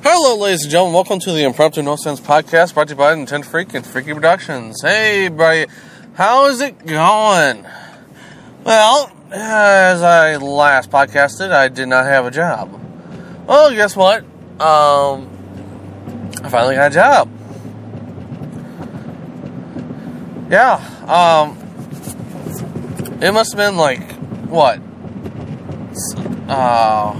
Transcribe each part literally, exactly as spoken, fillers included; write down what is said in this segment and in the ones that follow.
Hello, ladies and gentlemen. Welcome to the Impromptu No Sense Podcast, brought to you by Intent Freak and Freaky Productions. Hey, buddy, how is it going? Well, as I last podcasted, I did not have a job. Well, guess what? Um, I finally got a job. Yeah, um, it must have been like, what? Uh...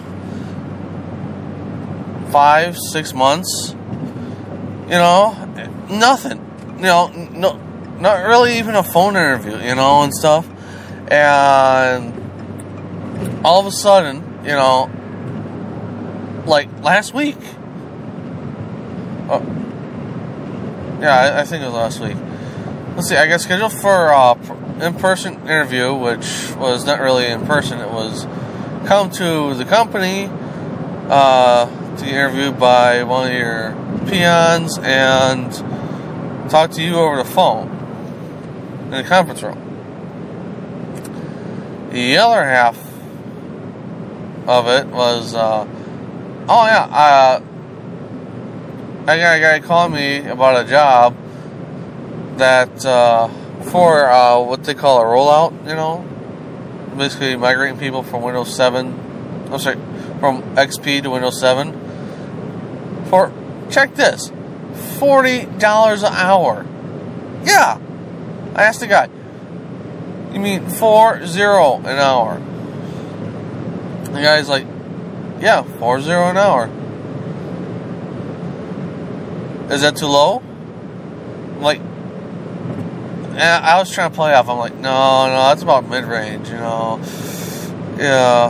Five, six months, you know, nothing, you know, no, not really even a phone interview, you know, and stuff, and all of a sudden, you know, like last week, oh, yeah, I, I think it was last week, let's see, I got scheduled for a in-person interview, which was not really in person, it was come to the company, uh, to get interviewed by one of your peons and talk to you over the phone in the conference room. The other half of it was, uh, oh yeah, uh, I got a guy calling me about a job that, uh, for, uh, what they call a rollout, you know, basically migrating people from Windows seven, I'm sorry, from X P to Windows seven. For, check this, forty dollars an hour. Yeah. I asked the guy, you mean four zero an hour? The guy's like, yeah, four zero an hour. Is that too low? I'm like, and I was trying to play off. I'm like, no, no, that's about mid-range, you know. Yeah.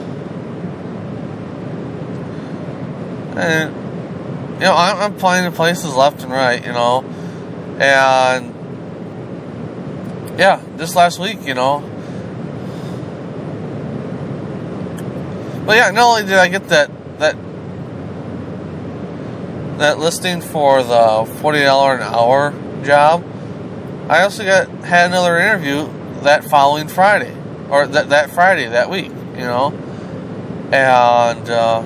And you know, I'm, I'm applying to places left and right, you know, and, yeah, just last week, you know, but yeah, not only did I get that, that, that listing for the forty dollars an hour job, I also got, had another interview that following Friday, or that, that Friday, that week, you know, and, uh,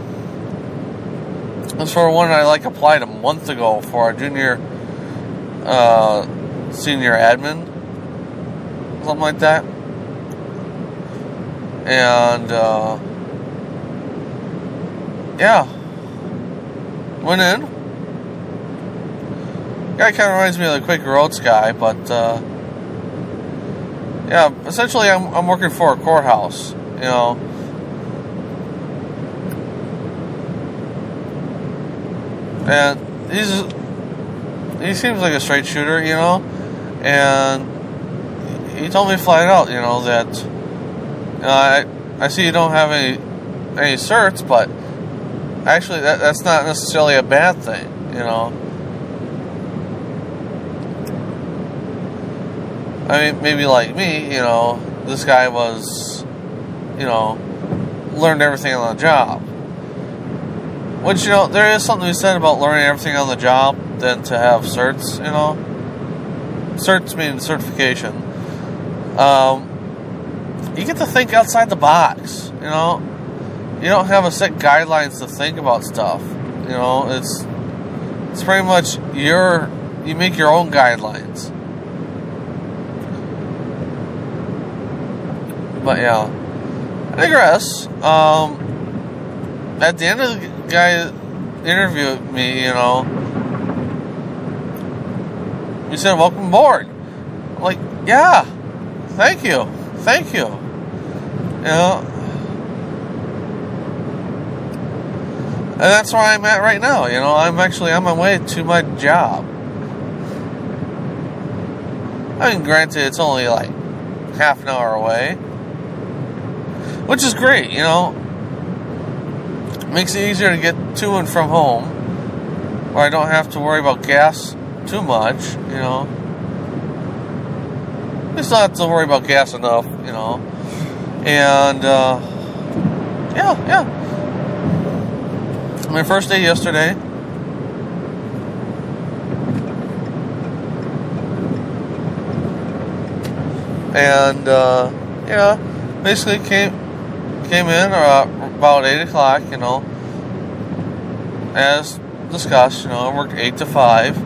that's for one I like applied a month ago for a junior, uh, senior admin, something like that. And, uh, yeah, went in. Guy kind of reminds me of the Quaker Oats guy, but, uh, yeah, essentially I'm, I'm working for a courthouse, you know. And he's he seems like a straight shooter, you know, and he told me flat out, you know, that you know, I I see you don't have any any certs, but actually that that's not necessarily a bad thing, you know. I mean, maybe like me, you know, this guy was, you know, learned everything on the job. Which, you know, there is something to be said about learning everything on the job than to have certs, you know. Certs mean certification. Um, you get to think outside the box, you know. You don't have a set guidelines to think about stuff, you know. It's it's pretty much your, you make your own guidelines. But, yeah. I digress. Um, at the end of the guy interviewed me, you know, he said, welcome aboard. I'm like, yeah, thank you, thank you, you know, and that's where I'm at right now, you know, I'm actually on my way to my job. I mean, granted, it's only like half an hour away, which is great, you know. Makes it easier to get to and from home, where I don't have to worry about gas too much, you know. I still have to worry about gas enough, you know. And, uh, yeah, yeah. My first day yesterday. And, uh, yeah, basically came came in uh, about eight o'clock, you know. as discussed, you know, I worked eight to five.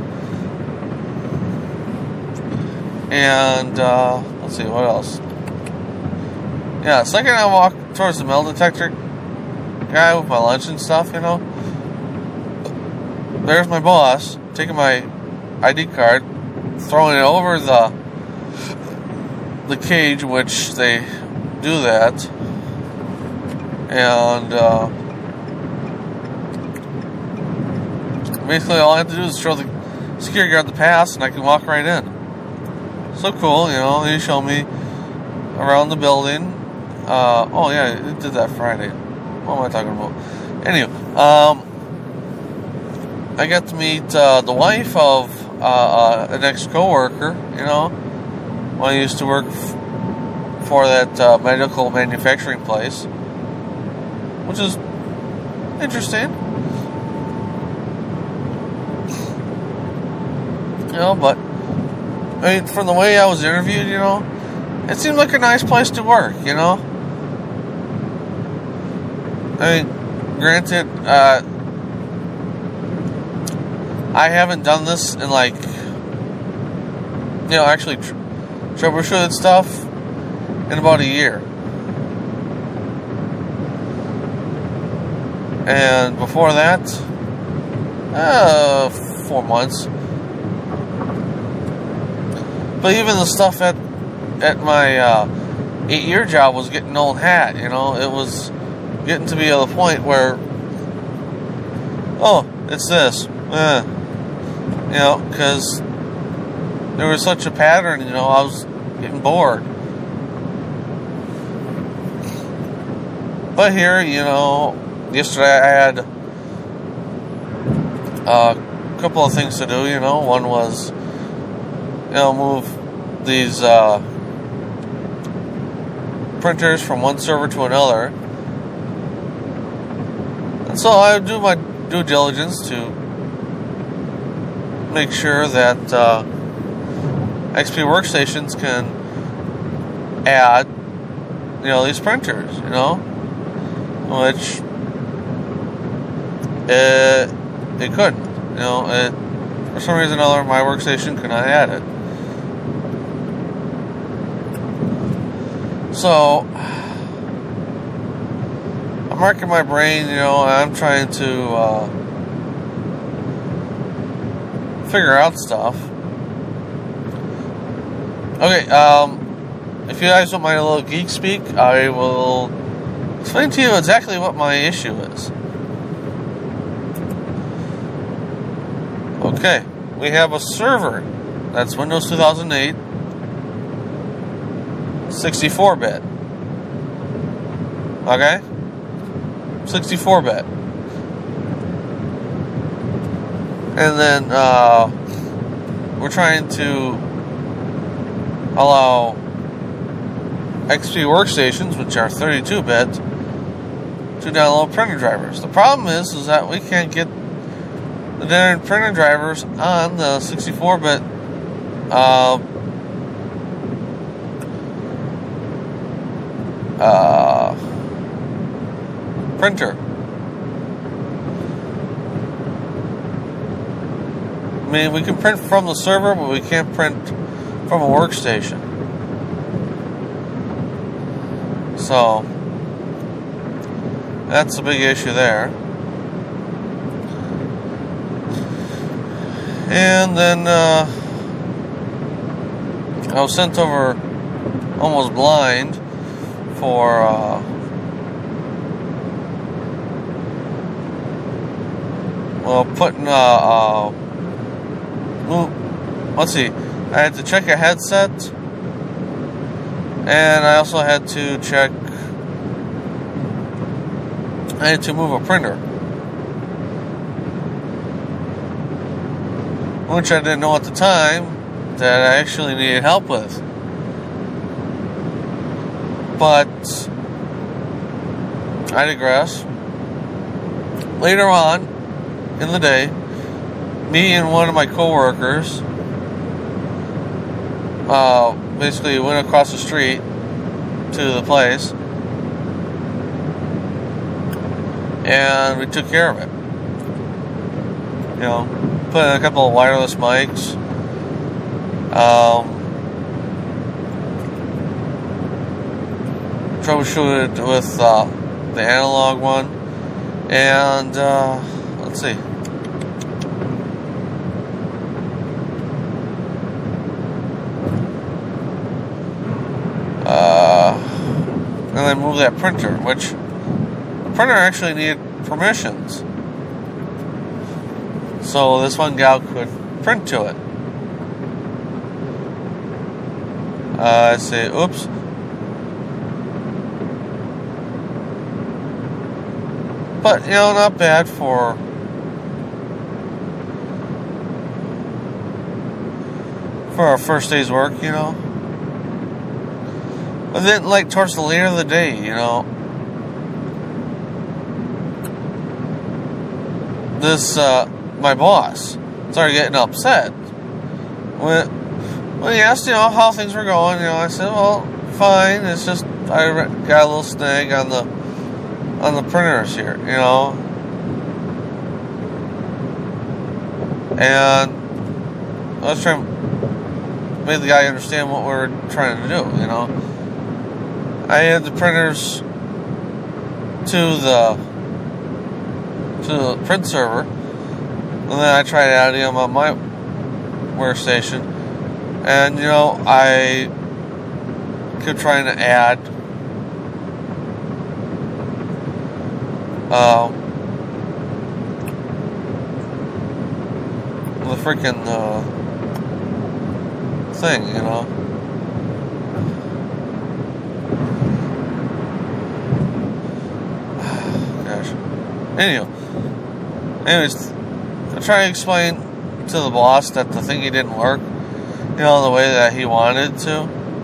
And, uh, let's see, what else? Yeah, second I walk towards the metal detector guy with my lunch and stuff, you know, there's my boss taking my I D card, throwing it over the the cage, which they do that, and uh, basically all I have to do is show the security guard the pass, and I can walk right in. So cool, you know. They show me around the building. Uh, oh yeah, it did that Friday. What am I talking about? Anyway, um, I got to meet uh, the wife of uh, uh, an ex-coworker, you know, when I used to work f- for that uh, medical manufacturing place, which is interesting. You know, but, I mean, from the way I was interviewed, you know, it seemed like a nice place to work, you know. I mean, granted, uh, I haven't done this in like, you know, actually tr- troubleshooted stuff in about a year. And before that, uh, four months. But even the stuff at at my uh, eight-year job was getting old hat, you know. It was getting to be at the point where, oh, it's this, eh. You know, because there was such a pattern, you know, I was getting bored. But here, you know, yesterday I had a couple of things to do, you know. One was, you know, move these uh, printers from one server to another. And so I do my due diligence to make sure that uh, X P Workstations can add, you know, these printers, you know, which it, it couldn't, you know, it, for some reason or another, my workstation could not add it. So, I'm racking my brain, you know, and I'm trying to uh, figure out stuff. Okay, um, if you guys want my little geek speak, I will explain to you exactly what my issue is. Okay, we have a server that's Windows two thousand eight, sixty-four bit. Okay? sixty-four bit. And then uh, we're trying to allow X P Workstations, which are thirty-two bit, to download printer drivers. The problem is, is that we can't get the darn printer drivers on the sixty-four bit uh, uh, printer. I mean, we can print from the server, but we can't print from a workstation. So, that's a big issue there. And then, uh, I was sent over almost blind for, uh, well, putting, uh, uh, well, let's see, I had to check a headset, and I also had to check, I had to move a printer, which I didn't know at the time that I actually needed help with. But I digress. Later on in the day, me and one of my coworkers uh, basically went across the street to the place, and we took care of it. You know, put in a couple of wireless mics. Um, troubleshoot it with uh, the analog one. And, uh, let's see. Uh, and then move that printer, which the printer actually needed permissions. So this one gal could print to it. Uh, I say, oops. But, you know, not bad for for our first day's work, you know. But then, like, towards the later of the day, you know, this, uh, my boss started getting upset. When, when he asked, you know, how things were going, you know, I said, well, fine, it's just, I got a little snag on the, on the printers here, you know. And I was trying to make the guy understand what we were trying to do, you know. I had the printers to the to the print server, and then I tried adding them on my workstation, and you know I kept trying to add uh, the freaking uh, thing, you know. Anyway, anyways, I try to explain to the boss that the thingy didn't work, you know, the way that he wanted to.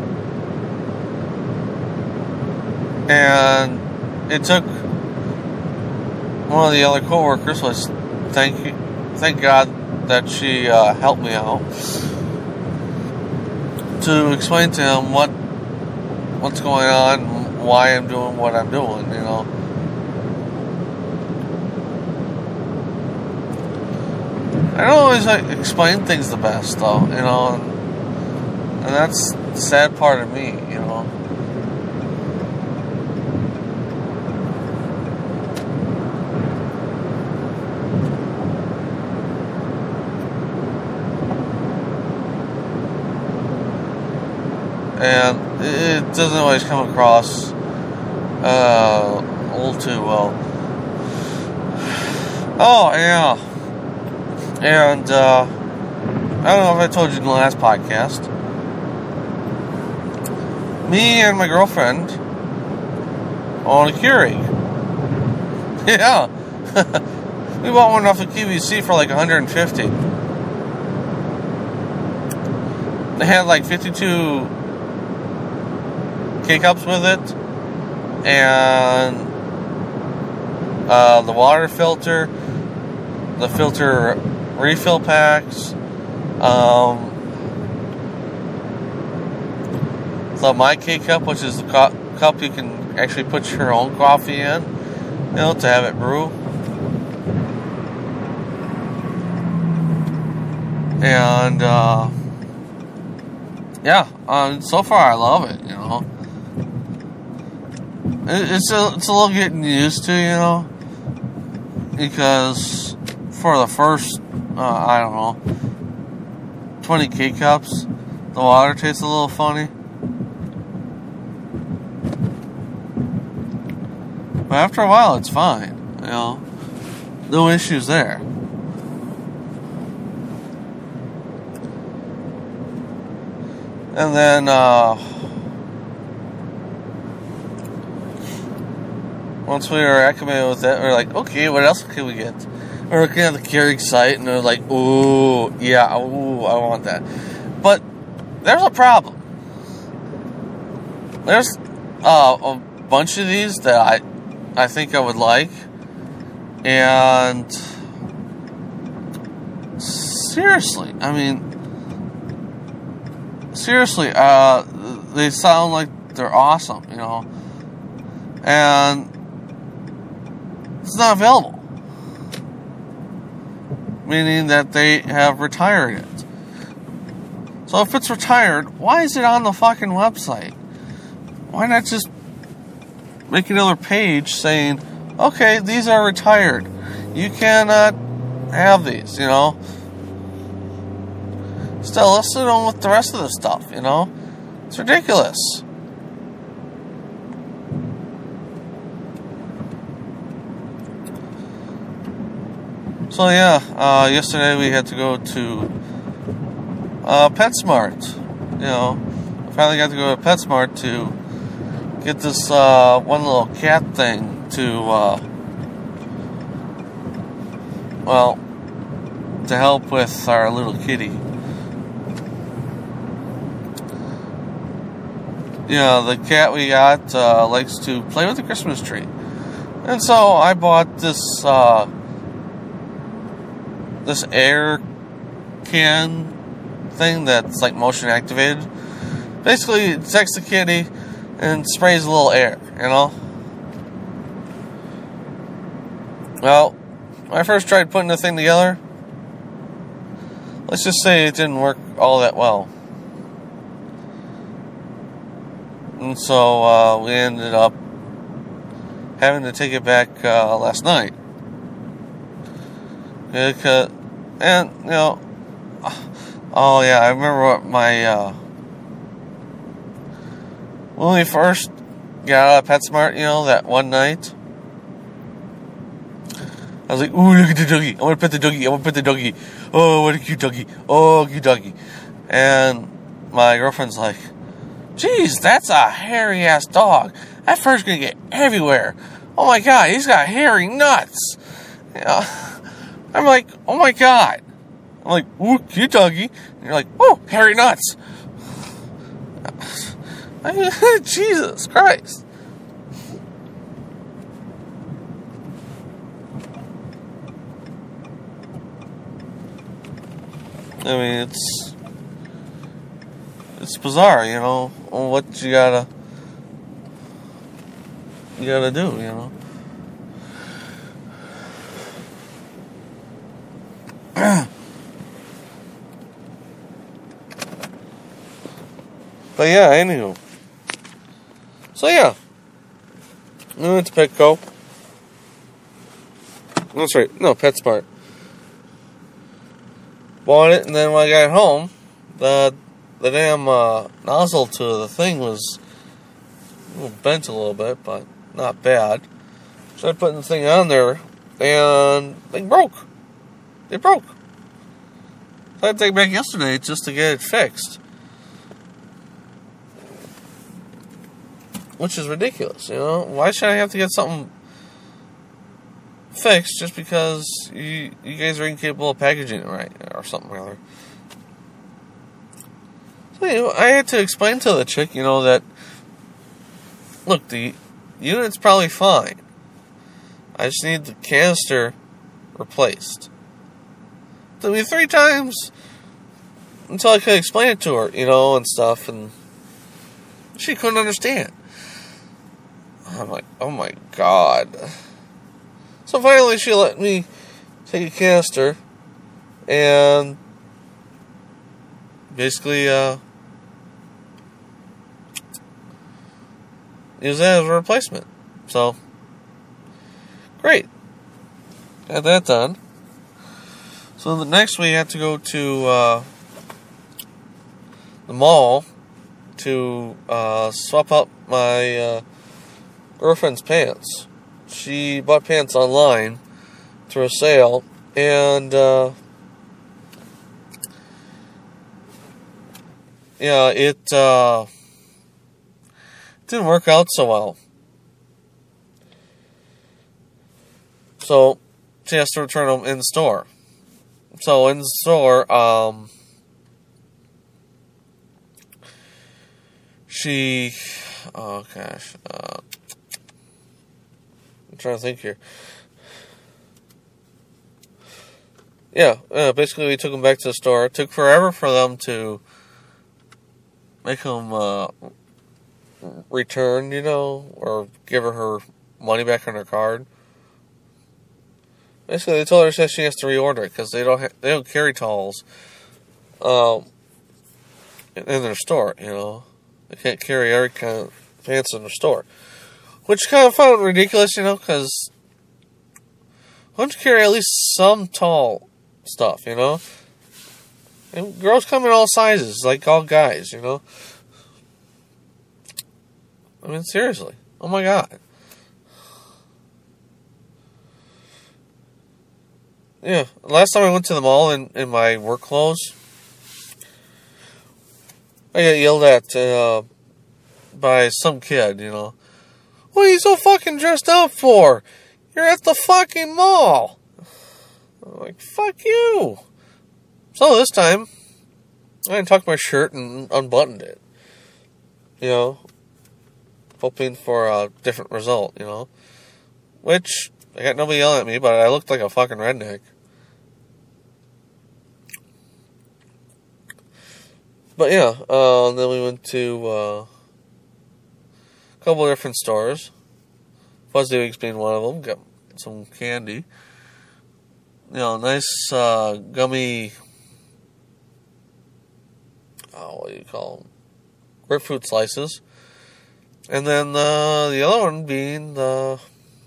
And it took one of the other coworkers, which thank you, thank God that she uh, helped me out, to explain to him what what's going on, why I'm doing what I'm doing, you know. I don't always like explain things the best, though, you know, and, and that's the sad part of me, you know. And it doesn't always come across uh, all too well. Oh, yeah. And, uh, I don't know if I told you in the last podcast, me and my girlfriend own a Keurig. Yeah. We bought one off of Q V C for like one hundred fifty. They had like fifty-two K-Cups with it, and uh, the water filter, the filter refill packs, um, the My K-Cup, which is the cu- cup you can actually put your own coffee in, you know, to have it brew. And, uh, yeah, um, so far I love it, you know. It, it's, a, it's a little getting used to, you know, because for the first, uh, I don't know, twenty K-Cups, the water tastes a little funny. But after a while, it's fine, you know. No issues there. And then, uh, once we were acclimated with it, we were like, okay, what else can we get? We're looking at the Keurig site, and they're like, ooh, yeah, ooh, I want that. But there's a problem. There's uh, a bunch of these that I, I think I would like, and seriously, I mean, seriously, uh, they sound like they're awesome, you know, and it's not available. meaning that they have retired it. So if it's retired, why is it on the fucking website? Why not just make another page saying, okay, these are retired. You cannot have these, you know? Still, let's sit on with the rest of the stuff, you know? It's ridiculous. So yeah, uh, yesterday we had to go to uh, PetSmart. You know, finally got to go to PetSmart to get this uh, one little cat thing to, uh, well, to help with our little kitty. Yeah, the cat we got uh, likes to play with the Christmas tree. And so I bought this uh, this air can thing that's like motion activated. Basically, it takes the kitty and sprays a little air, you know? Well, when I first tried putting the thing together, let's just say it didn't work all that well. And so uh, we ended up having to take it back uh, last night. Because, and, you know, oh yeah, I remember what my, uh, when we first got out of PetSmart, you know, that one night, I was like, ooh, look at the doggy. I want to pet the doggy. I want to pet the doggy. Oh, what a cute doggy. Oh, cute doggy. And my girlfriend's like, geez, that's a hairy-ass dog. That fur's going to get everywhere. Oh, my God, he's got hairy nuts. You know, I'm like, oh, my God. I'm like, ooh, cute doggy. And you're like, oh, hairy nuts. Jesus Christ. I mean, it's it's bizarre, you know, what you gotta you gotta do, you know. But yeah, anywho. So yeah, we went to Petco. That's right, no, PetSmart. Bought it, and then when I got home, the the damn uh, nozzle to the thing was a little bent a little bit, but not bad. So I put the thing on there, and the thing broke. It broke. So I had to take it back yesterday just to get it fixed. Which is ridiculous, you know? Why should I have to get something fixed just because you you guys are incapable of packaging it right, or something rather? So, you know, I had to explain to the chick, you know, that, look, the unit's probably fine. I just need the canister replaced. It took me three times until I could explain it to her, you know, and stuff, and she couldn't understand. I'm like, oh my God. So finally she let me take a canister and basically uh, use that as a replacement. So, great. Got that done. So the next we had to go to uh, the mall to uh, swap up my uh, girlfriend's pants. She bought pants online through a sale, and uh, yeah, it uh, didn't work out so well. So she has to return them in store. So in the store, um, she, oh gosh, uh, I'm trying to think here. Yeah, uh, basically we took them back to the store. It took forever for them to make them uh, return, you know, or give her her money back on her card. Basically, they told her that she has to reorder it because they don't ha- they don't carry towels um, in their store. You know, they can't carry every kind of pants in their store, which kind of found ridiculous. You know, because why don't you carry at least some tall stuff? You know, and girls come in all sizes, like all guys. You know, I mean, seriously, oh my god. Yeah, last time I went to the mall in, in my work clothes, I got yelled at uh, by some kid, you know. What are you so fucking dressed up for? You're at the fucking mall. I'm like, fuck you. So this time, I tucked my shirt and unbuttoned it. You know, hoping for a different result, you know. Which, I got nobody yelling at me, but I looked like a fucking redneck. But yeah, uh, then we went to uh, a couple of different stores. Fuzzy being one of them. Got some candy. You know, nice uh, gummy. Oh, what do you call them? Grapefruit slices. And then uh, the other one being the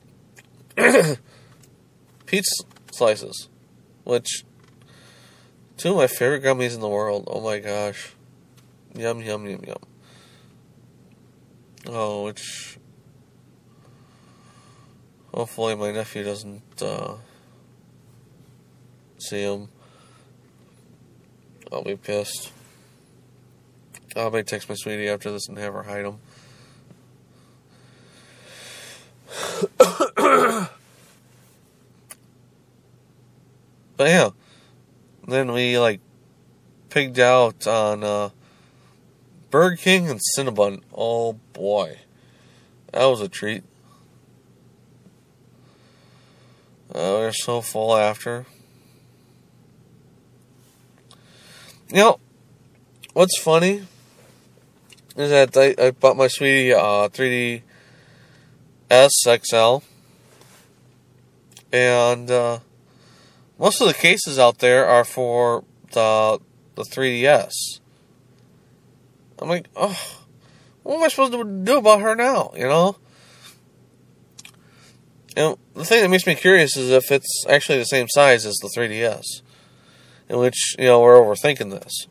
peach slices, which two of my favorite gummies in the world. Oh my gosh. Yum, yum, yum, yum. Oh, which hopefully my nephew doesn't uh, see them. I'll be pissed. I may text my sweetie after this and have her hide them. But yeah, then we like pigged out on uh, Burger King and Cinnabon. Oh boy, that was a treat. Uh, we were so full after. You know, what's funny is that I, I bought my sweetie uh, three D S X L, and uh, most of the cases out there are for the the three D S. I'm like, oh, what am I supposed to do about her now, you know? And the thing that makes me curious is if it's actually the same size as the three D S, in which, you know, we're overthinking this.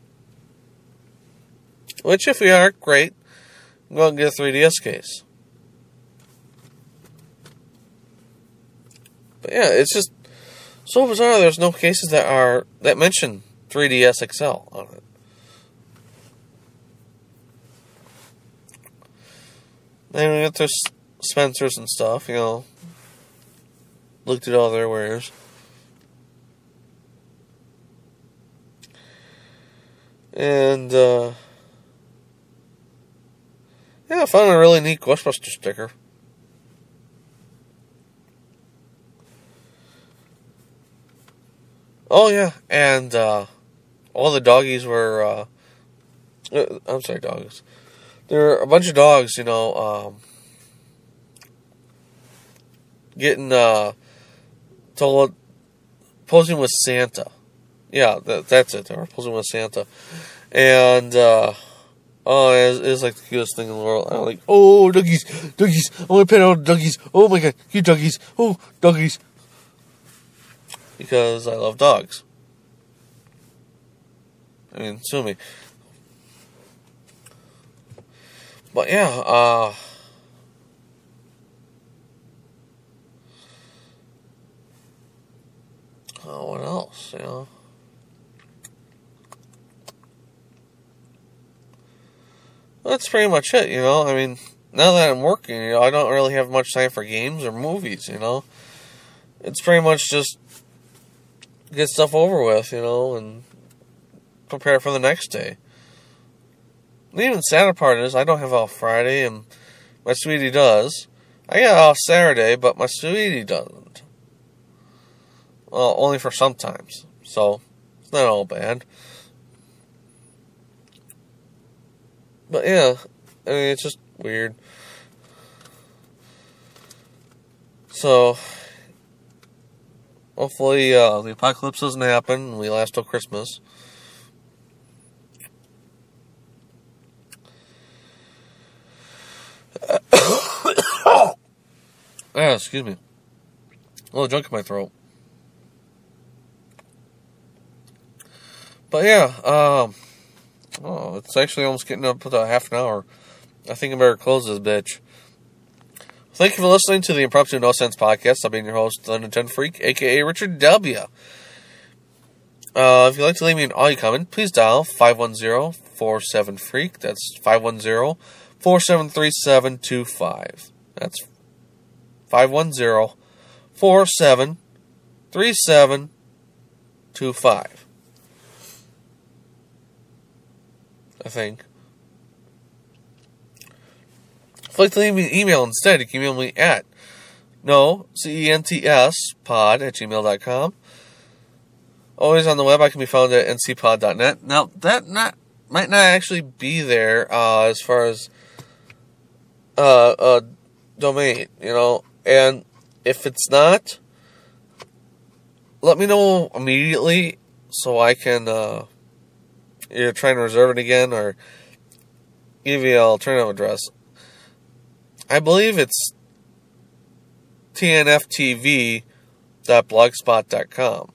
Which, if we are, great, go out and get a three D S case. But yeah, it's just so bizarre there's no cases that are, that mention three D S X L on it. Then we went to Spencer's and stuff, you know. Looked at all their wares. And, uh... yeah, I found a really neat Ghostbuster sticker. Oh, yeah, and, uh... all the doggies were, uh... uh I'm sorry, dogs. There were a bunch of dogs, you know, um... getting, uh... told... posing with Santa. Yeah, that, that's it. They were posing with Santa. And, uh... oh, it's, it's like the cutest thing in the world. I'm like, oh, doggies, doggies. I want to pet all the doggies. Oh my god, cute doggies. Oh, doggies. Because I love dogs. I mean, sue me. But yeah, uh... oh, what else, you know? That's pretty much it, you know? I mean, now that I'm working, you know, I don't really have much time for games or movies, you know? It's pretty much just get stuff over with, you know, and prepare for the next day. The even sadder part is I don't have off Friday, and my sweetie does. I got off Saturday, but my sweetie doesn't. Well, only for sometimes, so it's not all bad. But yeah, I mean, it's just weird. So, hopefully uh, the apocalypse doesn't happen and we last till Christmas. Yeah, excuse me. A little junk in my throat. But yeah, um, oh, it's actually almost getting up to half an hour. I think I better close this bitch. Thank you for listening to the Impromptu No Sense Podcast. I've been your host, the Nintendo Freak, aka Richard W. Uh, if you'd like to leave me an audio comment, please dial five one zero, four seven, freak. That's five one zero, four seven three, seven two five. That's five one zero, four seven three, seven two five. I think. If you'd like to leave me an email instead, you can email me at no, C E N T S, pod at gmail dot com. Always on the web, I can be found at n c pod dot net. Now, that not might not actually be there uh, as far as uh, a domain, you know. And if it's not, let me know immediately so I can uh, either try and reserve it again or give you an alternative address. I believe it's t n f t v dot blogspot dot com.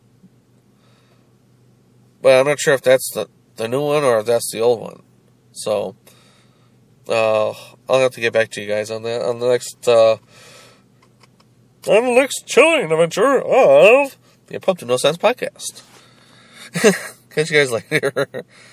But I'm not sure if that's the, the new one or if that's the old one. So, uh, I'll have to get back to you guys on that on the next, uh, on the next chilling adventure of the Impromptu No Sense Podcast. Catch you guys later.